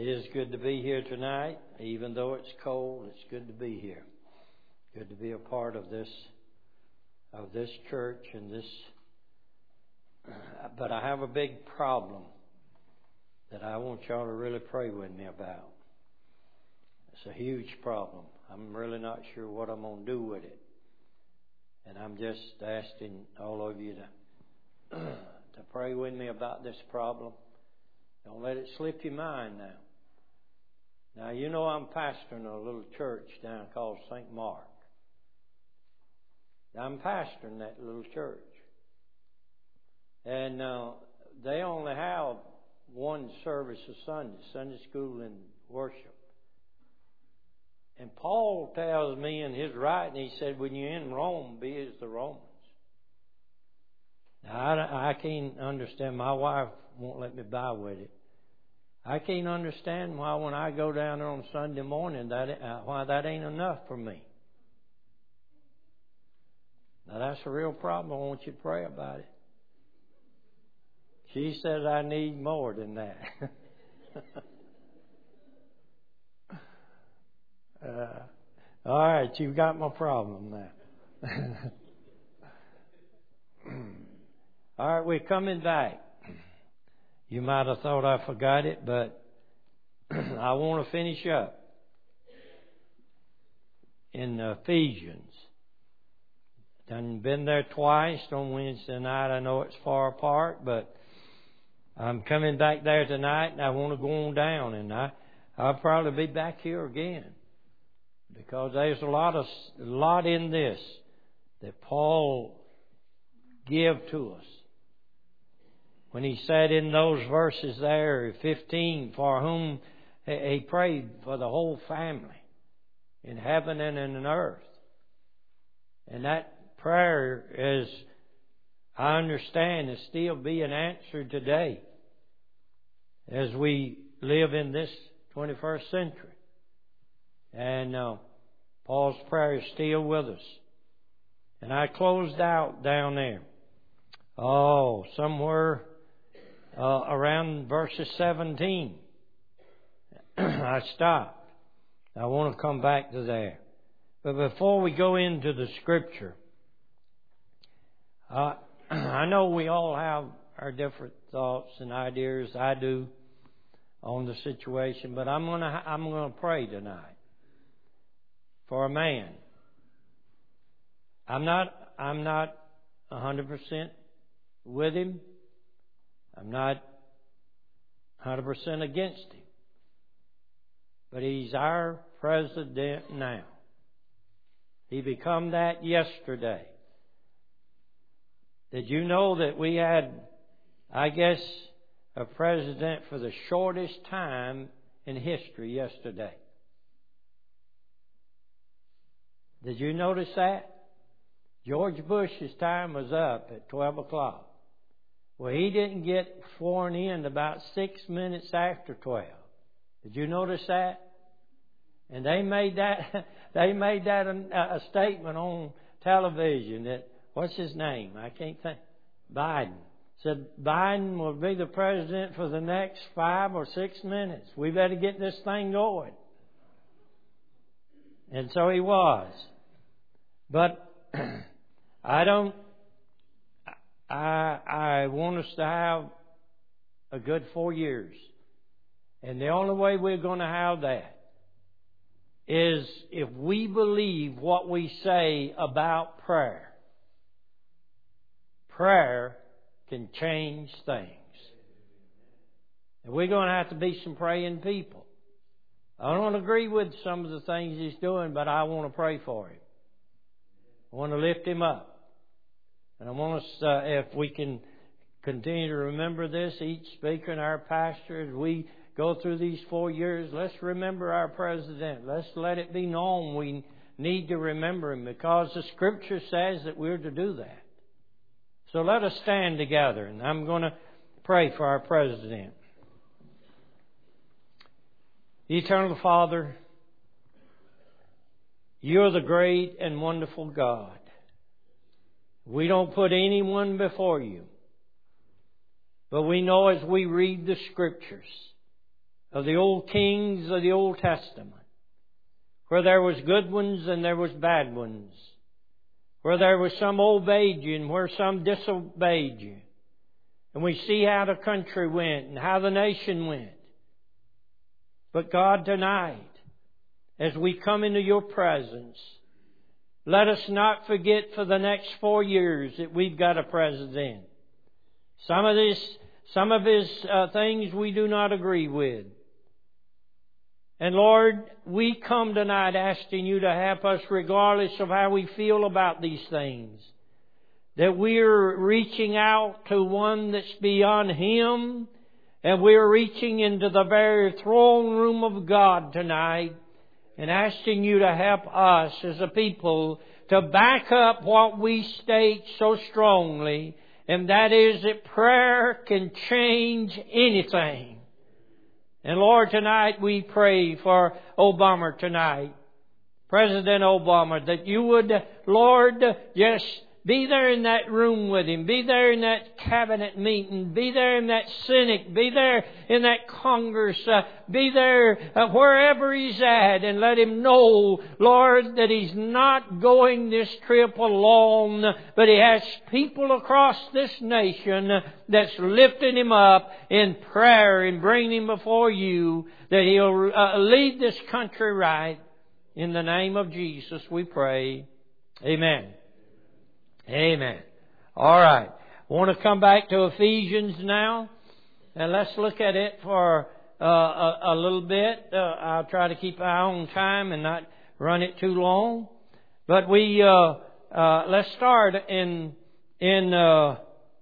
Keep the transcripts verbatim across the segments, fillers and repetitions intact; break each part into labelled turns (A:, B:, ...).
A: It is good to be here tonight. Even though it's cold, it's good to be here. Good to be a part of this of this church and this. But I have a big problem that I want y'all to really pray with me about. It's a huge problem. I'm really not sure what I'm going to do with it. And I'm just asking all of you to to pray with me about this problem. Don't let it slip your mind now. Now, you know I'm pastoring a little church down called Saint Mark. I'm pastoring that little church. And uh, they only have one service a Sunday, Sunday school and worship. And Paul tells me in his writing, he said, when you're in Rome, be as the Romans. Now, I, I can't understand. My wife won't let me buy with it. I can't understand why when I go down there on Sunday morning, that uh, why that ain't enough for me. Now, that's a real problem. I want you to pray about it. She says I need more than that. uh, all right, you've got my problem now. All right, we're coming back. You might have thought I forgot it, but I want to finish up in Ephesians. I've been there twice on Wednesday night. I know it's far apart, but I'm coming back there tonight, and I want to go on down, and I, I'll probably be back here again because there's a lot of a lot in this that Paul gave to us. When he said in those verses there, fifteen, for whom he prayed for the whole family in heaven and in earth. And that prayer is, I understand, is still being answered today as we live in this twenty-first century. And uh, Paul's prayer is still with us. And I closed out down there. Oh, somewhere uh, around verses seventeen. I stopped. I want to come back to there. But before we go into the Scripture, uh, I know we all have our different thoughts and ideas. I do on the situation, but I'm gonna I'm gonna pray tonight for a man. I'm not I'm not a hundred percent with him. I'm not a hundred percent against him. But he's our president now. He became that yesterday. Did you know that we had, I guess, a president for the shortest time in history yesterday? Did you notice that? George Bush's time was up at twelve o'clock. Well, he didn't get sworn in about six minutes after twelve. Did you notice that? And they made that they made that a, a statement on television that, what's his name? I can't think. Biden said Biden will be the president for the next five or six minutes. We better get this thing going. And so he was. But I don't. I I want us to have a good four years, and the only way we're going to have that is if we believe what we say about prayer. Prayer can change things. And we're going to have to be some praying people. I don't agree with some of the things he's doing, but I want to pray for him. I want to lift him up. And I want us, uh, if we can continue to remember this, each speaker and our pastor, as we go through these four years, let's remember our president. Let's let it be known we need to remember him because the Scripture says that we're to do that. So let us stand together, and I'm going to pray for our president. Eternal Father, you're the great and wonderful God. We don't put anyone before you. But we know as we read the Scriptures of the old kings of the Old Testament, where there was good ones and there was bad ones, where there was some obeyed you and where some disobeyed you. And we see how the country went and how the nation went. But God, tonight, as we come into your presence, let us not forget for the next four years that we've got a president. Some of this, some of his uh, things we do not agree with. And Lord, we come tonight asking you to help us regardless of how we feel about these things. That we're reaching out to one that's beyond him. And we're reaching into the very throne room of God tonight and asking you to help us as a people to back up what we state so strongly, and that is that prayer can change anything. And Lord, tonight we pray for Obama tonight, President Obama, that you would, Lord, just be there in that room with him. Be there in that cabinet meeting. Be there in that Senate. Be there in that Congress. Uh, be there uh, wherever he's at, and let him know, Lord, that he's not going this trip alone, but he has people across this nation that's lifting him up in prayer and bringing him before you, that he'll uh, lead this country right. In the name of Jesus we pray. Amen. Amen. All right. I want to come back to Ephesians now. And let's look at it for uh, a, a little bit. Uh, I'll try to keep an eye on time and not run it too long. But we, uh, uh, let's start in, in, uh,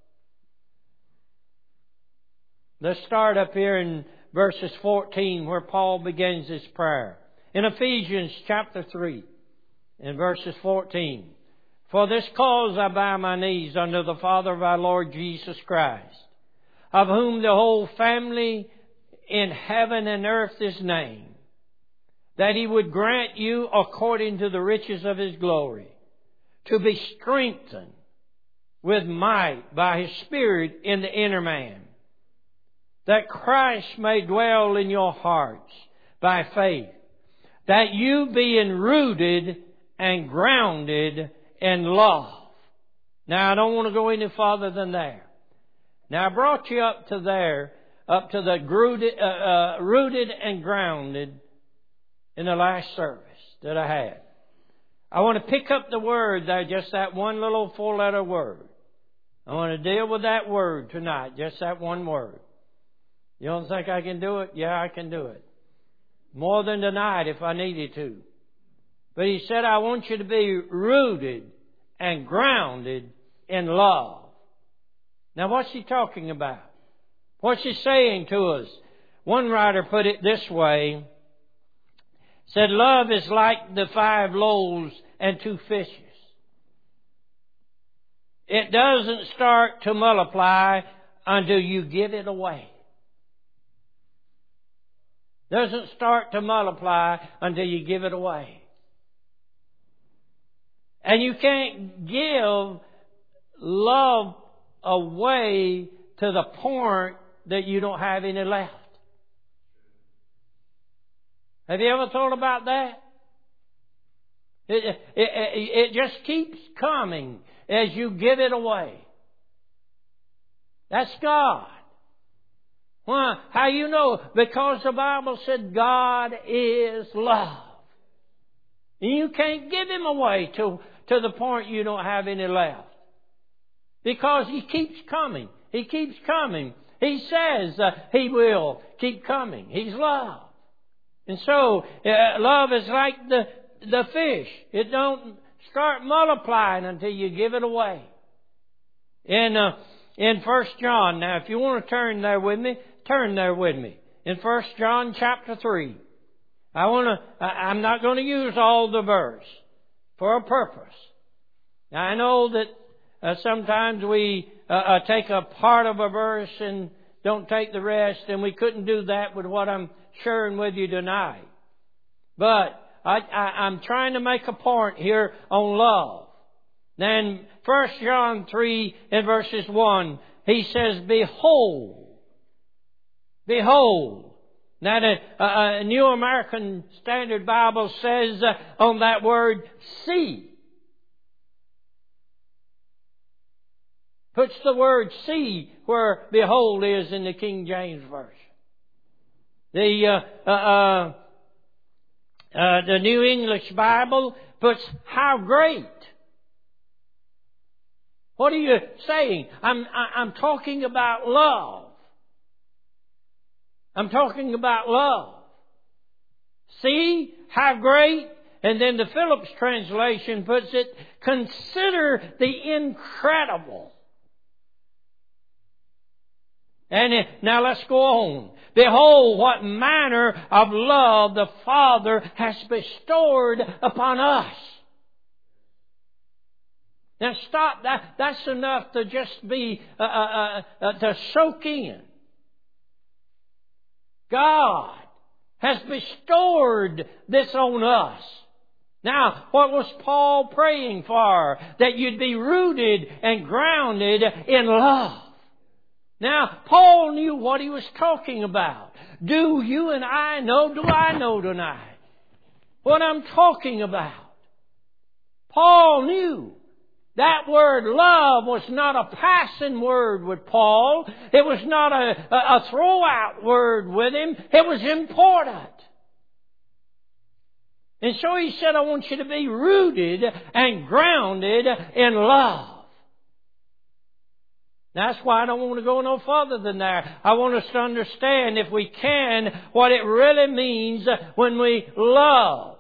A: let's start up here in verses fourteen where Paul begins his prayer. In Ephesians chapter three, in verses fourteen. For this cause I bow my knees unto the Father of our Lord Jesus Christ, of whom the whole family in heaven and earth is named, that He would grant you, according to the riches of His glory, to be strengthened with might by His Spirit in the inner man, that Christ may dwell in your hearts by faith, that you being rooted and grounded in love. Now, I don't want to go any farther than there. Now, I brought you up to there, up to the rooted, uh, uh, rooted and grounded in the last service that I had. I want to pick up the word there, just that one little four-letter word. I want to deal with that word tonight, just that one word. You don't think I can do it? Yeah, I can do it. More than tonight if I needed to. But he said, I want you to be rooted and grounded in love. Now, what's he talking about? What's he saying to us? One writer put it this way. Said, love is like the five loaves and two fishes. It doesn't start to multiply until you give it away. Doesn't start to multiply until you give it away. And you can't give love away to the point that you don't have any left. Have you ever thought about that? It, it, it, it just keeps coming as you give it away. That's God. Why? How you know? Because the Bible said God is love. And you can't give Him away to, to the point you don't have any left. Because He keeps coming. He keeps coming. He says uh, He will keep coming. He's love. And so, uh, love is like the, the fish. It don't start multiplying until you give it away. In, uh, in First John, now if you want to turn there with me, turn there with me. In First John chapter three. I want to, I'm not going to use all the verse for a purpose. Now I know that uh, sometimes we uh, uh, take a part of a verse and don't take the rest, and we couldn't do that with what I'm sharing with you tonight. But I, I, I'm trying to make a point here on love. Then First John three in verses one, he says, Behold, behold, Now, the uh, uh, New American Standard Bible says uh, on that word, see. Puts the word see where behold is in the King James Version. The, uh, uh, uh, uh, the New English Bible puts how great. What are you saying? I'm, I'm talking about love. I'm talking about love. See how great. And then the Phillips translation puts it, consider the incredible. And it, now let's go on. Behold, what manner of love the Father has bestowed upon us. Now stop. That, that's enough to just be, uh, uh, uh, to soak in. God has bestowed this on us. Now, what was Paul praying for? That you'd be rooted and grounded in love. Now, Paul knew what he was talking about. Do you and I know, do I know tonight what I'm talking about? Paul knew that word love was not a passing word with Paul. It was not a, a, a throw-out word with him. It was important. And so he said, I want you to be rooted and grounded in love. That's why I don't want to go no further than that. I want us to understand, if we can, what it really means when we love.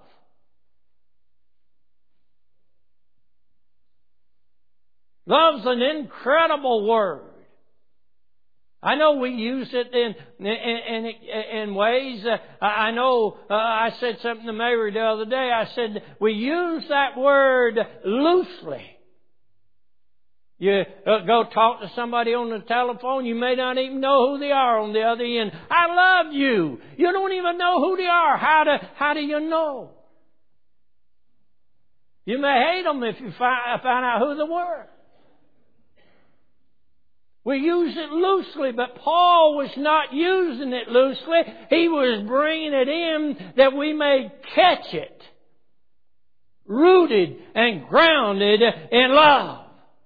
A: Love's an incredible word. I know we use it in in, in, in ways. Uh, I know uh, I said something to Mary the other day. I said we use that word loosely. You uh, go talk to somebody on the telephone, you may not even know who they are on the other end. I love you. You don't even know who they are. How do, how do you know? You may hate them if you find, find out who they were. We use it loosely, but Paul was not using it loosely. He was bringing it in that we may catch it. Rooted and grounded in love.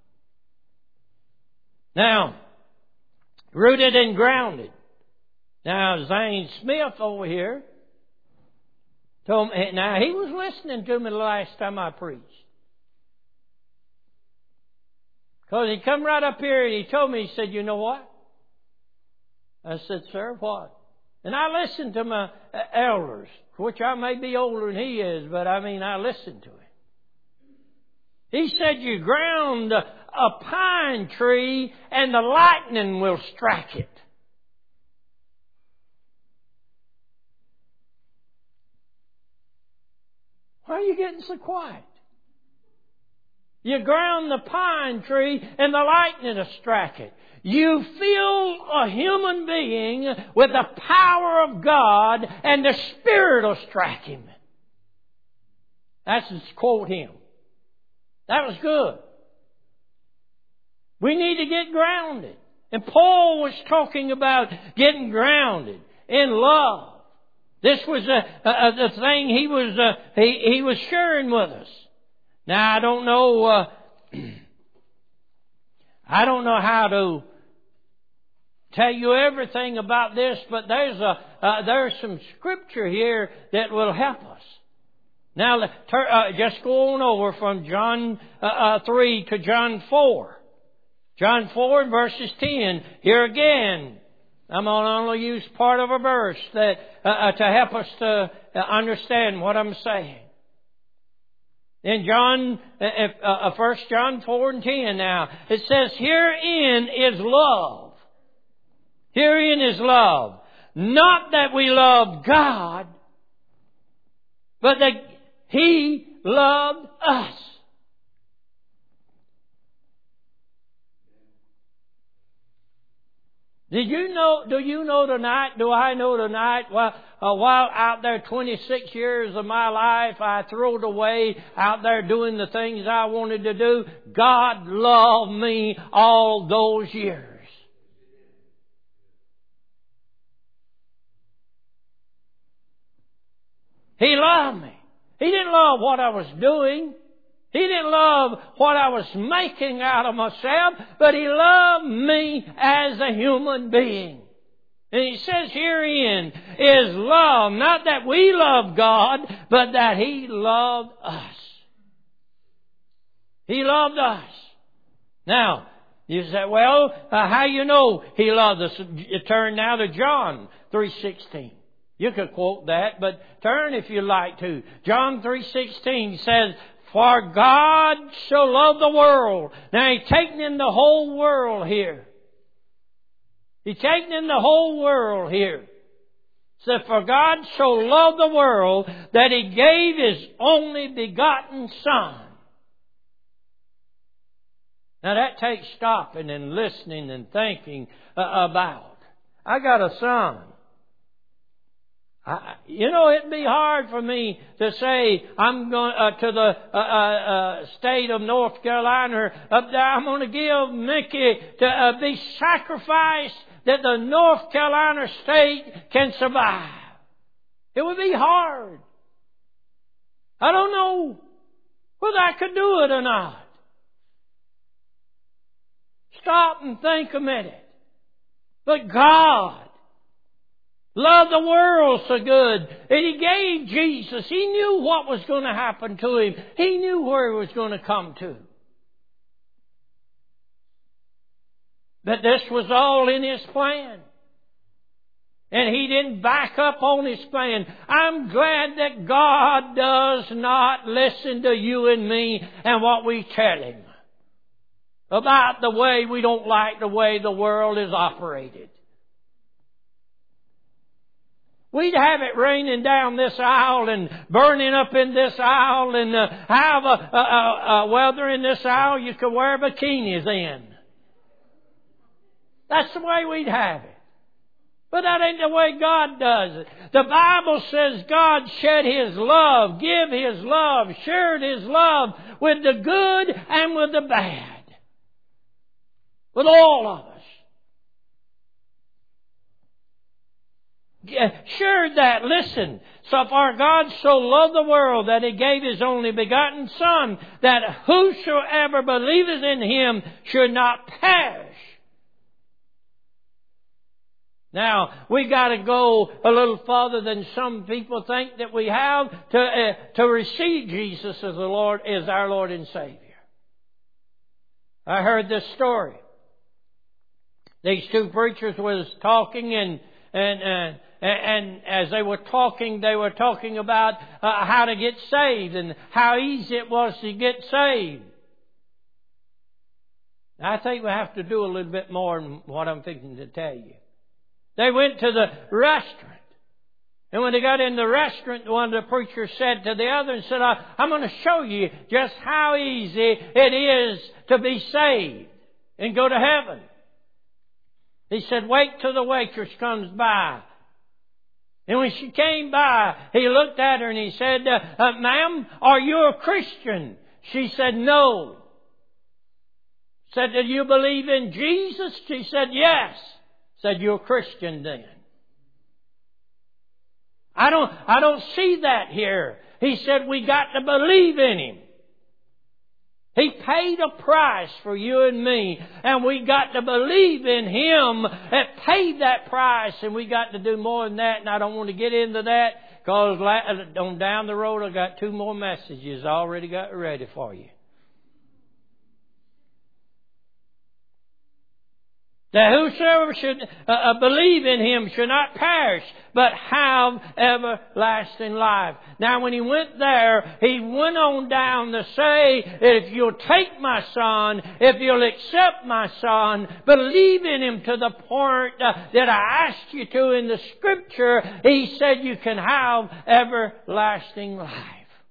A: Now, rooted and grounded. Now, Zane Smith over here told me, now he was listening to me the last time I preached. Because he come right up here and he told me, he said, you know what? I said, sir, what? And I listened to my elders, which I may be older than he is, but I mean, I listened to him. He said, you ground a pine tree and the lightning will strike it. Why are you getting so quiet? You ground the pine tree and the lightning will strike it. You fill a human being with the power of God and the Spirit will strike him. That's to quote him. That was good. We need to get grounded. And Paul was talking about getting grounded in love. This was a, a, a the thing he was uh, he, he was sharing with us. Now I don't know uh, I don't know how to tell you everything about this, but there's a uh, there's some scripture here that will help us. Now, uh, just go on over from John uh, uh, three to John four. John four and verses ten. Here again, I'm going to only use part of a verse that uh, uh, to help us to uh, understand what I'm saying. In John, uh, uh, First John four and ten now, it says, herein is love. Herein is love. Not that we love God, but that He loved us. Did you know, do you know tonight, do I know tonight, well, uh, while out there twenty-six years of my life, I threw it away out there doing the things I wanted to do. God loved me all those years. He loved me. He didn't love what I was doing. He didn't love what I was making out of myself, but He loved me as a human being. And He says herein is love, not that we love God, but that He loved us. He loved us. Now, you say, well, uh, how you know He loved us? You turn now to John three sixteen. You could quote that, but turn if you like to. John three sixteen says, for God so loved the world. Now He's taking in the whole world here. He's taking in the whole world here. So for God so loved the world that He gave His only begotten Son. Now that takes stopping and listening and thinking uh, about. I got a son. I, you know, it'd be hard for me to say I'm going uh, to the uh, uh, uh, state of North Carolina up there. I'm going to give Mickey to uh, be sacrificed that the North Carolina state can survive. It would be hard. I don't know whether I could do it or not. Stop and think a minute. But God loved the world so good that He gave Jesus. He knew what was going to happen to Him. He knew where He was going to come to. But this was all in His plan. And He didn't back up on His plan. I'm glad that God does not listen to you and me and what we tell Him about the way we don't like the way the world is operated. We'd have it raining down this aisle and burning up in this aisle and uh, have a, a, a, a weather in this aisle you could wear bikinis in. That's the way we'd have it. But that ain't the way God does it. The Bible says God shed His love, give His love, shared His love with the good and with the bad. With all of us. Sure that, listen, so far God so loved the world that He gave His only begotten Son, that whosoever believeth in Him should not perish. Now, we got to go a little further than some people think that we have to uh, to receive Jesus as the Lord, as our Lord and Savior. I heard this story. These two preachers was talking, and and uh, and as they were talking, they were talking about uh, how to get saved and how easy it was to get saved. I think we have to do a little bit more than what I'm thinking to tell you. They went to the restaurant, and when they got in the restaurant, one of the preachers said to the other and said, "I'm going to show you just how easy it is to be saved and go to heaven." He said, "Wait till the waitress comes by." And when she came by, he looked at her and he said, uh, uh, "Ma'am, are you a Christian?" She said, "No." Said, "Do you believe in Jesus?" She said, "Yes." Said, "You're a Christian then." I don't, I don't see that here. He said, we got to believe in Him. He paid a price for you and me, and we got to believe in Him that paid that price, and we got to do more than that, and I don't want to get into that, because on down the road I got two more messages I already got ready for you. That whosoever should uh, believe in Him should not perish, but have everlasting life. Now when He went there, He went on down to say, if you'll take my Son, if you'll accept my Son, believe in Him to the point uh, that I asked you to in the Scripture, He said you can have everlasting life.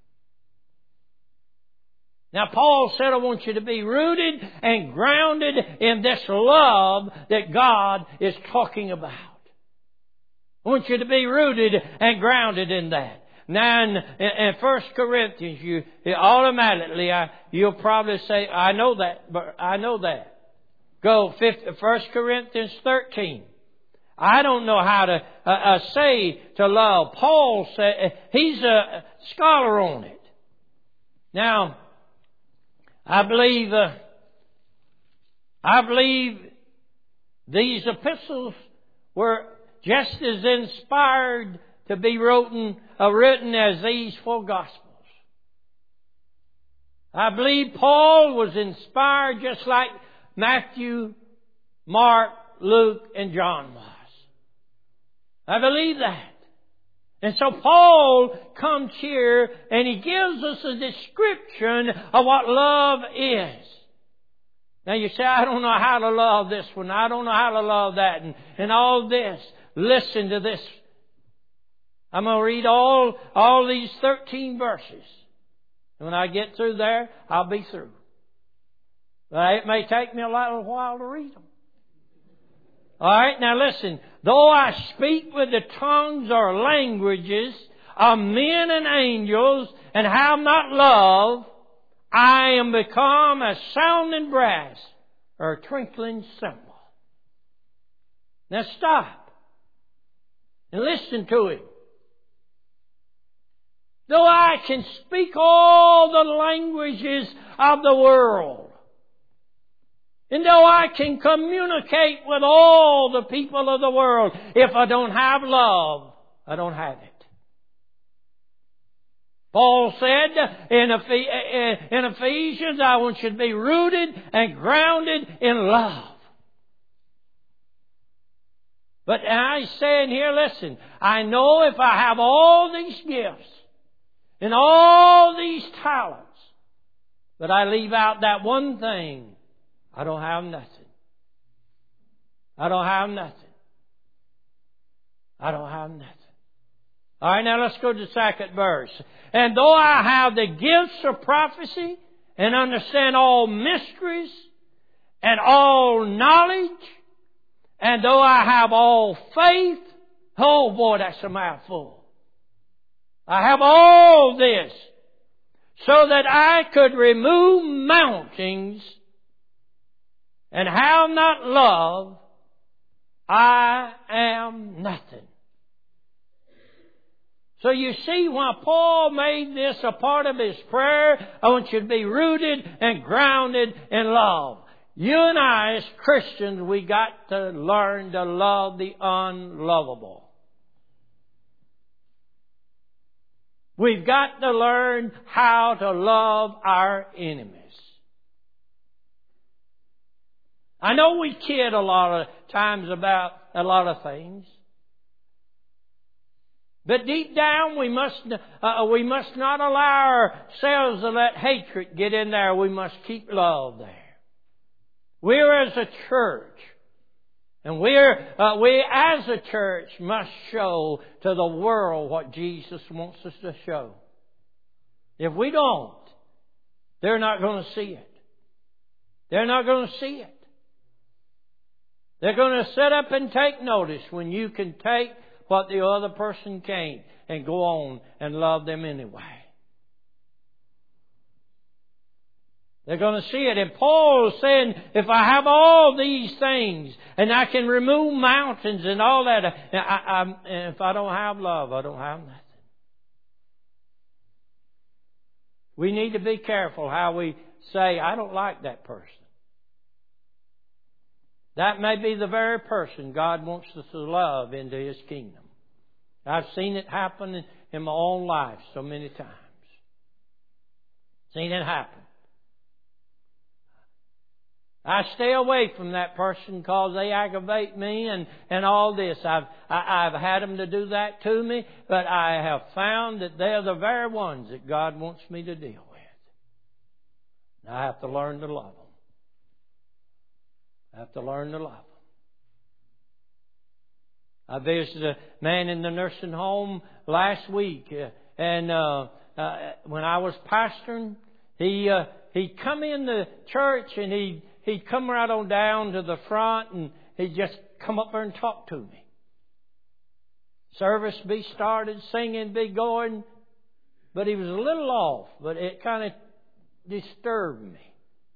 A: Now, Paul said, I want you to be rooted and grounded in this love that God is talking about. I want you to be rooted and grounded in that. Now, in, in First Corinthians, you, you automatically, I, you'll probably say, I know that, but I know that. Go, First Corinthians thirteen. I don't know how to uh, uh, say to love. Paul said, he's a scholar on it. Now, I believe, uh, I believe these epistles were just as inspired to be written, uh, written as these four Gospels. I believe Paul was inspired just like Matthew, Mark, Luke, and John was. I believe that. And so Paul comes here and he gives us a description of what love is. Now you say, I don't know how to love this one. I don't know how to love that. And, and all this. Listen to this. I'm going to read all, all these thirteen verses. And when I get through there, I'll be through. But it may take me a little while to read them. All right, now listen. Though I speak with the tongues or languages of men and angels and have not love, I am become a sounding brass or a twinkling cymbal. Now stop and listen to it. Though I can speak all the languages of the world, and though I can communicate with all the people of the world, if I don't have love, I don't have it. Paul said in Ephesians, I want you to be rooted and grounded in love. But I say in here, listen, I know if I have all these gifts and all these talents, but I leave out that one thing, I don't have nothing. I don't have nothing. I don't have nothing. All right, now let's go to the second verse. And though I have the gifts of prophecy and understand all mysteries and all knowledge, and though I have all faith, oh boy, that's a mouthful. I have all this so that I could remove mountains and have not love, I am nothing. So you see why Paul made this a part of his prayer. I want you to be rooted and grounded in love. You and I as Christians, we got to learn to love the unlovable. We've got to learn how to love our enemies. I know we kid a lot of times about a lot of things. But deep down we must uh, we must not allow ourselves to let hatred get in there. We must keep love there. We're as a church. And we're, uh, we as a church must show to the world what Jesus wants us to show. If we don't, they're not going to see it. They're not going to see it. They're going to sit up and take notice when you can take what the other person can't and go on and love them anyway. They're going to see it. And Paul is saying, if I have all these things and I can remove mountains and all that, I, I, I, if I don't have love, I don't have nothing. We need to be careful how we say, I don't like that person. That may be the very person God wants us to love into His kingdom. I've seen it happen in, in my own life so many times. Seen it happen. I stay away from that person because they aggravate me and, and all this. I've, I, I've had them to do that to me, but I have found that they're the very ones that God wants me to deal with. And I have to learn to love them. I have to learn to love them. I visited a man in the nursing home last week, uh, and uh, uh, when I was pastoring, he uh, he'd come in the church and he'd he'd come right on down to the front and he'd just come up there and talk to me. Service be started, singing be going, but he was a little off, but it kind of disturbed me.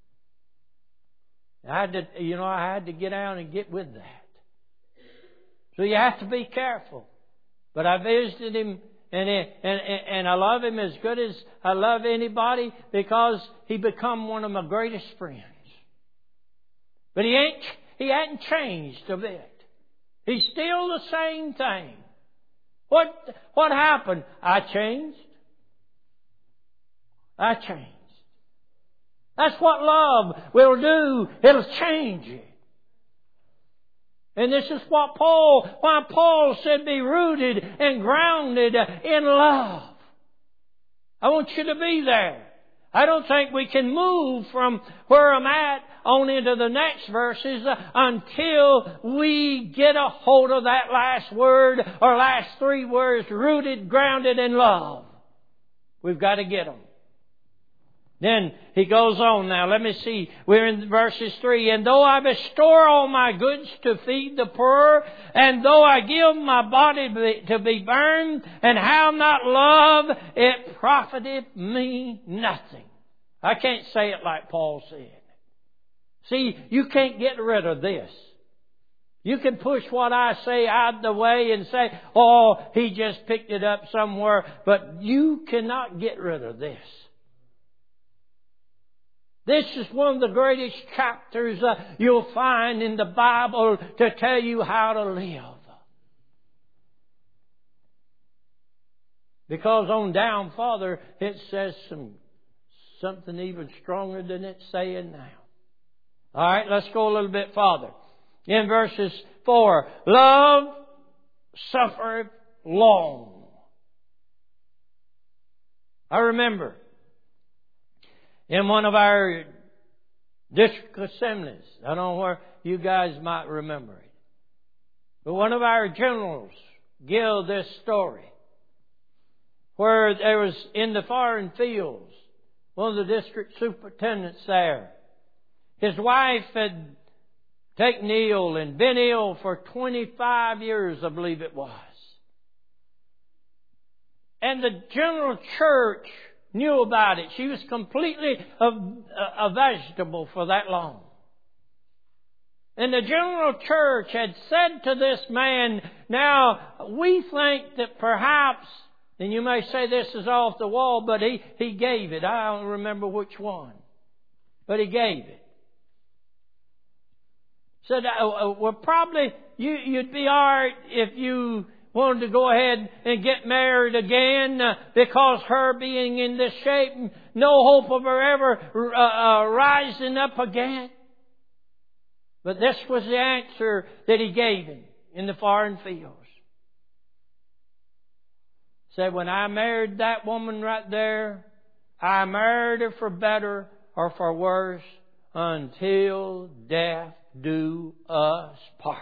A: I had to, you know, I had to get out and get with that. So you have to be careful. But I visited him, and, and, and I love him as good as I love anybody, because he become one of my greatest friends. But he ain't, he hadn't changed a bit. He's still the same thing. What, what happened? I changed. I changed. That's what love will do. It'll change you. And this is what Paul, why Paul said be rooted and grounded in love. I want you to be there. I don't think we can move from where I'm at on into the next verses until we get a hold of that last word or last three words, rooted, grounded in love. We've got to get them. Then he goes on now. Let me see. We're in verses three. And though I bestow all my goods to feed the poor, and though I give my body to be burned, and have not love, it profiteth me nothing. I can't say it like Paul said. See, you can't get rid of this. You can push what I say out of the way and say, oh, he just picked it up somewhere. But you cannot get rid of this. This is one of the greatest chapters uh, you'll find in the Bible to tell you how to live. Because on down farther, it says some something even stronger than it's saying now. All right, let's go a little bit farther. In verses four, love suffereth long. I remember in one of our district assemblies, I don't know where you guys might remember it, but one of our generals gave this story where there was in the foreign fields, one of the district superintendents there, his wife had taken ill and been ill for twenty-five years, I believe it was. And the general church knew about it. She was completely a, a vegetable for that long. And the general church had said to this man, now we think that perhaps, and you may say this is off the wall, but he, he gave it. I don't remember which one. But he gave it. Said, uh, well, probably you, you'd be all right if you wanted to go ahead and get married again, uh, because her being in this shape, no hope of her ever uh, uh, rising up again. But this was the answer that he gave him in the foreign fields. Said, when I married that woman right there, I married her for better or for worse until death do us part.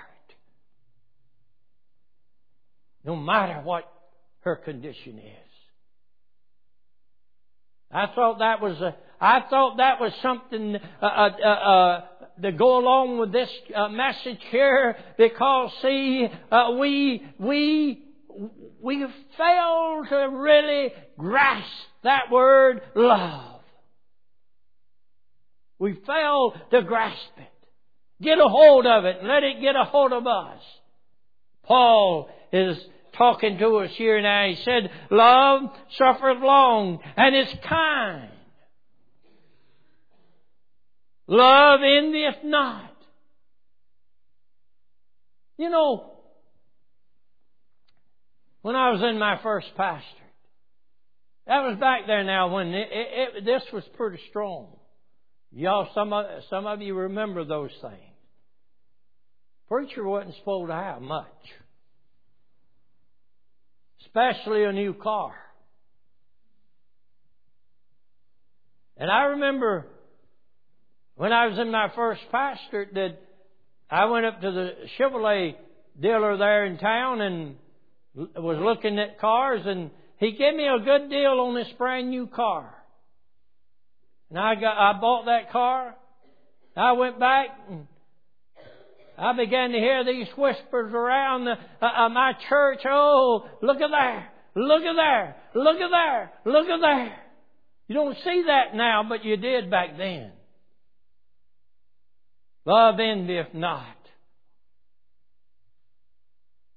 A: No matter what her condition is. I thought that was a, I thought that was something uh, uh, uh, to go along with this uh, message here, because see, uh, we we we fail to really grasp that word love. We fail to grasp it. Get a hold of it and let it get a hold of us. Paul is talking to us here now. He said, love suffereth long and is kind. Love envieth not. You know, when I was in my first pastorate, that was back there now when it, it, it, this was pretty strong. Y'all, some of, some of you remember those things. Preacher wasn't supposed to have much. Especially a new car. And I remember when I was in my first pastorate that I went up to the Chevrolet dealer there in town and was looking at cars, and he gave me a good deal on this brand new car. And I got, I bought that car. I went back and I began to hear these whispers around the, uh, uh, my church. Oh, look at there. Look at there. Look at there. Look at there. You don't see that now, but you did back then. Love envieth not.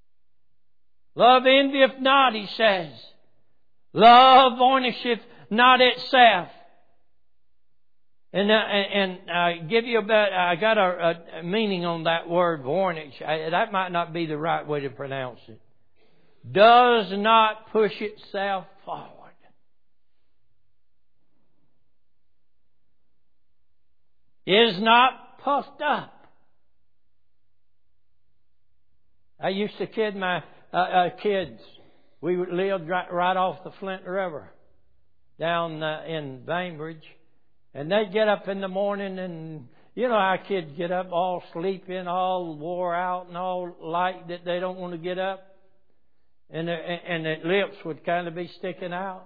A: Love envieth not, he says. Love varnisheth not itself. And uh, and I uh, give you a bit. I got a, a meaning on that word varnish. I, that might not be the right way to pronounce it. Does not push itself forward. Is not puffed up. I used to kid my uh, uh, kids. We lived right, right off the Flint River down uh, in Bainbridge. And they'd get up in the morning and, you know how kids get up all sleeping, all wore out and all like that they don't want to get up. And their, and their lips would kind of be sticking out.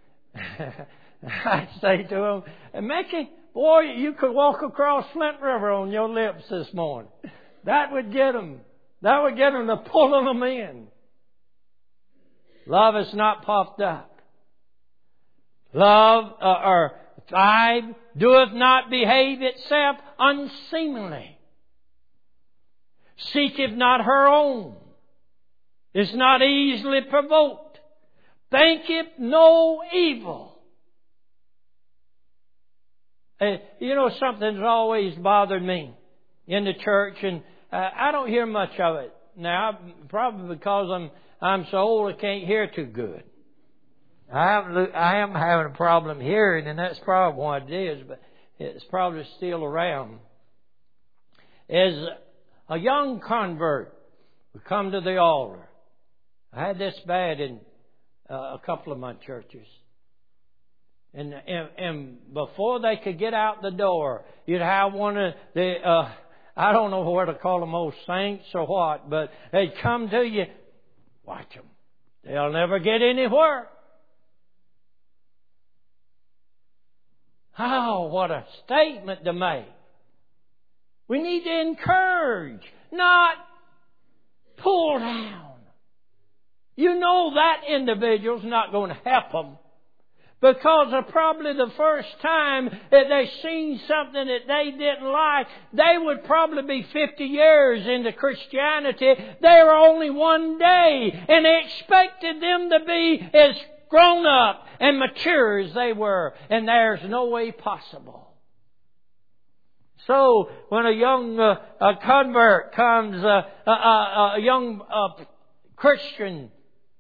A: I'd say to them, Mickey, boy, you could walk across Flint River on your lips this morning. That would get them. That would get them to pulling them in. Love is not puffed up. Love, uh, or five, doeth not behave itself unseemly. Seeketh not her own. Is not easily provoked. Thinketh no evil. Uh, you know, something's always bothered me in the church, and uh, I don't hear much of it now. Probably because I'm I'm so old I can't hear too good. I am I am having a problem hearing, and that's probably what it is. But it's probably still around. As a young convert would come to the altar. I had this bad in uh, a couple of my churches. And, and and before they could get out the door, you'd have one of the, uh, I don't know what to call them, old saints or what, but they'd come to you. Watch them. They'll never get anywhere. Oh, what a statement to make. We need to encourage, not pull down. You know that individual's not going to help them. Because of probably the first time that they seen something that they didn't like, they would probably be fifty years into Christianity. They were only one day, and they expected them to be as grown up and mature as they were. And there's no way possible. So when a young uh, a convert comes, uh, a, a, a young uh, Christian,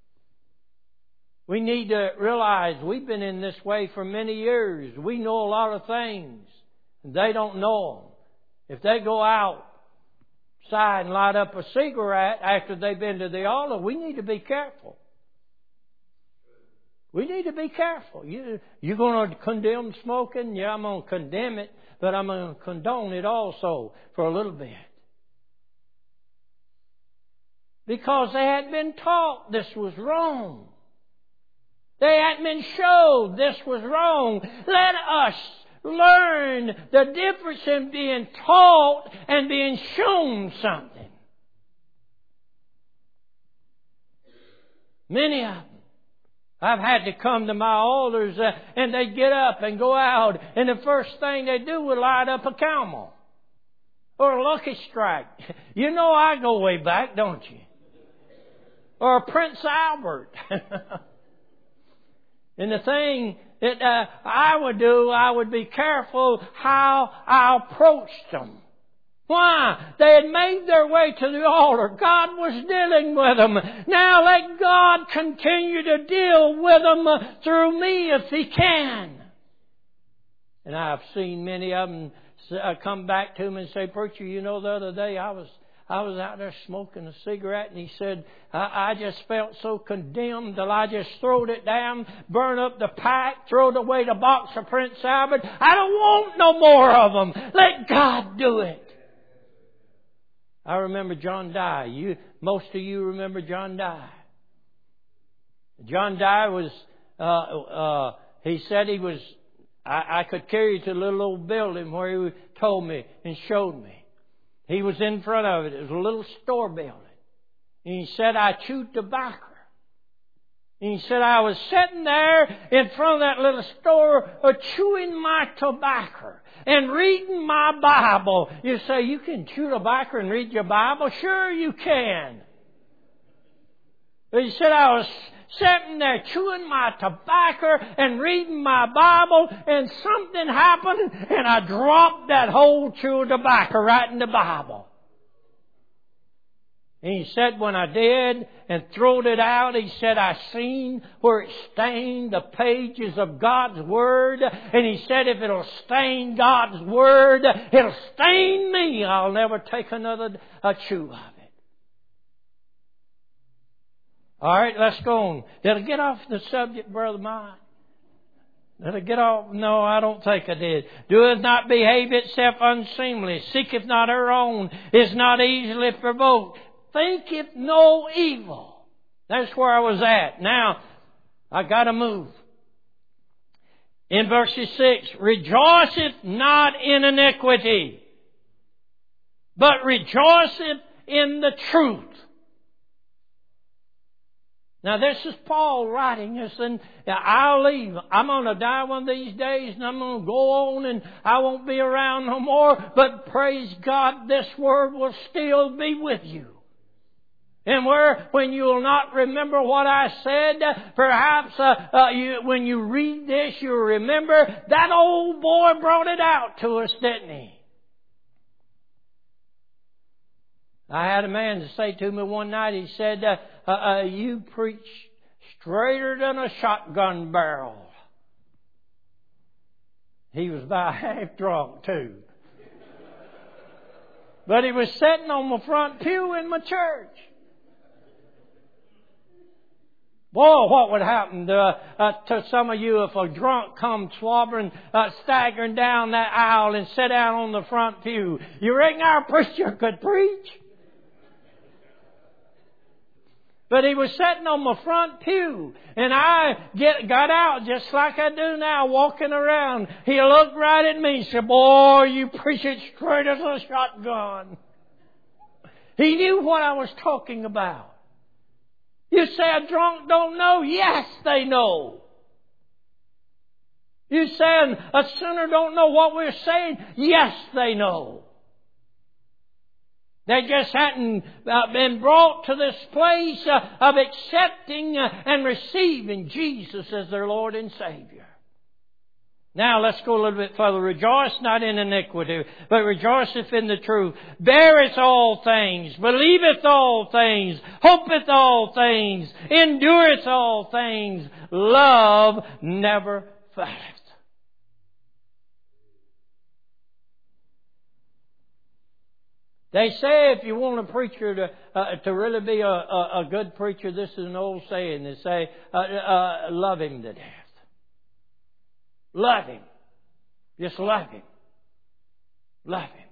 A: we need to realize we've been in this way for many years. We know a lot of things. They don't know them. If they go outside and light up a cigarette after they've been to the altar, we need to be careful. We need to be careful. You, you're going to condemn smoking? Yeah, I'm going to condemn it, but I'm going to condone it also for a little bit. Because they had been taught this was wrong. They hadn't been showed this was wrong. Let us learn the difference in being taught and being shown something. Many of them. I've had to come to my altars uh, and they get up and go out, and the first thing they do would light up a camel or a Lucky Strike. You know I go way back, don't you? Or a Prince Albert. And the thing that uh, I would do, I would be careful how I approached them. Why? They had made their way to the altar. God was dealing with them. Now let God continue to deal with them through me if He can. And I've seen many of them come back to me and say, Preacher, you know, the other day I was I was out there smoking a cigarette, and he said, I, I just felt so condemned that I just throwed it down, burn up the pack, throw away the box of Prince Albert. I don't want no more of them. Let God do it. I remember John Dye. You, most of you remember John Dye. John Dye was, uh, uh, he said he was, I, I could carry you to a little old building where he told me and showed me. He was in front of it. It was a little store building. And he said, I chewed tobacco. And he said, I was sitting there in front of that little store uh, chewing my tobacco and reading my Bible. You say, you can chew tobacco and read your Bible? Sure you can. He said, I was sitting there chewing my tobacco and reading my Bible, and something happened, and I dropped that whole chew of tobacco right in the Bible. And he said, when I did and throwed it out, he said, I seen where it stained the pages of God's Word. And he said, if it'll stain God's Word, it'll stain me. I'll never take another a chew of it. All right, let's go on. Did I get off the subject, Brother Mike? Did I get off? No, I don't think I did. Doeth not behave itself unseemly, seeketh not her own, is not easily provoked, thinketh no evil. That's where I was at. Now, I got to move. In verse six, rejoiceth not in iniquity, but rejoiceth in the truth. Now this is Paul writing this, and I'll leave. I'm going to die one of these days, and I'm going to go on, and I won't be around no more. But praise God, this word will still be with you. And where, when you will not remember what I said, perhaps uh, uh, you, when you read this, you'll remember that old boy brought it out to us, didn't he? I had a man to say to me one night, he said, uh, uh, uh, you preach straighter than a shotgun barrel. He was about half drunk too. But he was sitting on the front pew in my church. Boy, what would happen to, uh, to some of you if a drunk come swabbering, uh, staggering down that aisle and sit down on the front pew? You reckon our preacher could preach? But he was sitting on my front pew, and I get, got out just like I do now, walking around. He looked right at me and said, boy, you preach it straight as a shotgun. He knew what I was talking about. You say a drunk don't know? Yes, they know. You say a sinner don't know what we're saying? Yes, they know. They just hadn't uh, been brought to this place uh, of accepting uh, and receiving Jesus as their Lord and Savior. Now let's go a little bit further. Rejoice not in iniquity, but rejoiceth in the truth. Beareth all things, believeth all things, hopeth all things, endureth all things. Love never faileth. They say if you want a preacher to uh, to really be a, a, a good preacher, this is an old saying. They say, uh, uh, love him to death. Love him. Just love him. Love him.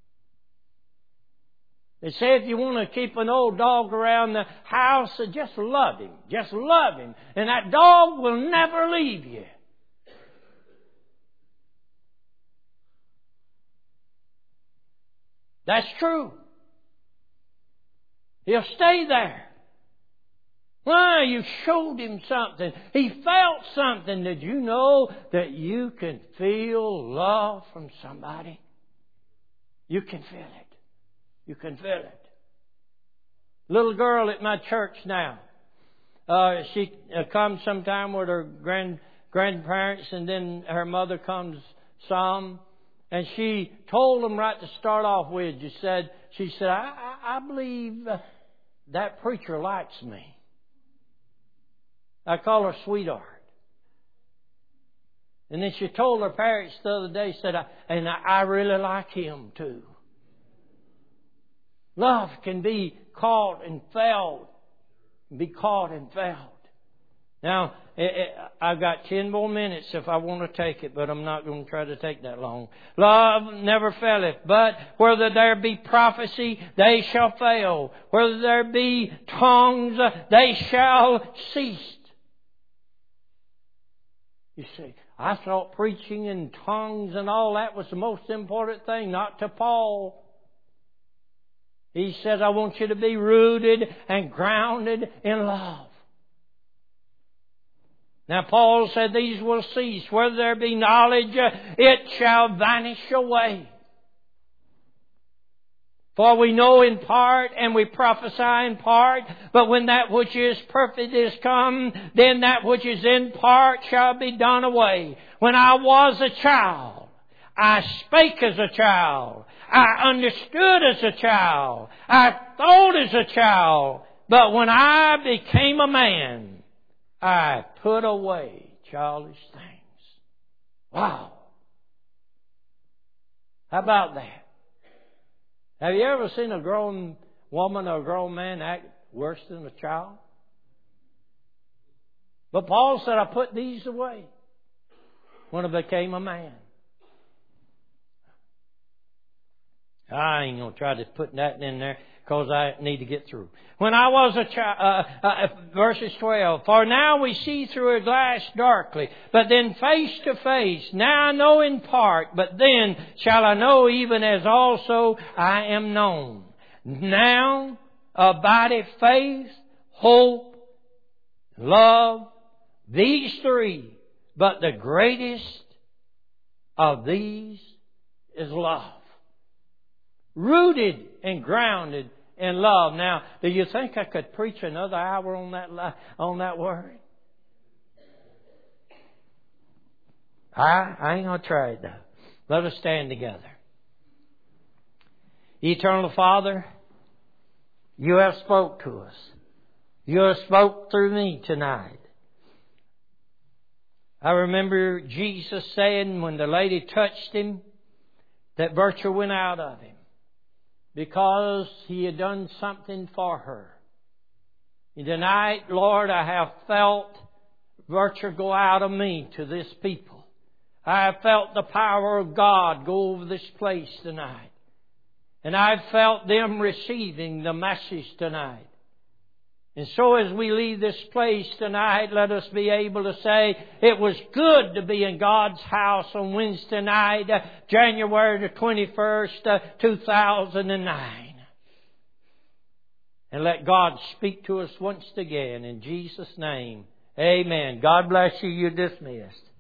A: They say if you want to keep an old dog around the house, just love him. Just love him. And that dog will never leave you. That's true. He'll stay there. Why? You showed him something. He felt something. Did you know that you can feel love from somebody? You can feel it. You can feel it. Little girl at my church now. Uh, she uh, comes sometime with her grand grandparents, and then her mother comes some. And she told them right to start off with, she said, she said, I, I, I believe uh, that preacher likes me. I call her sweetheart. And then she told her parents the other day, said, I, and I, I really like him too. Love can be caught and felt. Be caught and felt. Now, it, it, I've got ten more minutes if I want to take it, but I'm not going to try to take that long. Love never faileth, but whether there be prophecy, they shall fail. Whether there be tongues, they shall cease. You see, I thought preaching in tongues and all that was the most important thing, not to Paul. He says, I want you to be rooted and grounded in love. Now Paul said these will cease. Whether there be knowledge, it shall vanish away. For we know in part, and we prophesy in part, but when that which is perfect is come, then that which is in part shall be done away. When I was a child, I spake as a child. I understood as a child. I thought as a child. But when I became a man, I put away childish things. Wow. How about that? Have you ever seen a grown woman or a grown man act worse than a child? But Paul said, I put these away when I became a man. I ain't going to try to put that in there because I need to get through. When I was a child, uh, uh, verses twelve, for now we see through a glass darkly, but then face to face. Now I know in part, but then shall I know even as also I am known. Now abideth faith, hope, love, these three, but the greatest of these is love. Rooted and grounded in love. Now, do you think I could preach another hour on that on that word? I, I ain't going to try it though. Let us stand together. Eternal Father, You have spoke to us. You have spoke through me tonight. I remember Jesus saying when the lady touched Him that virtue went out of Him, because He had done something for her. And tonight, Lord, I have felt virtue go out of me to this people. I have felt the power of God go over this place tonight. And I've felt them receiving the message tonight. And so as we leave this place tonight, let us be able to say, it was good to be in God's house on Wednesday night, uh, January the twenty-first, uh, two thousand nine. And let God speak to us once again in Jesus' name. Amen. God bless you. You're dismissed.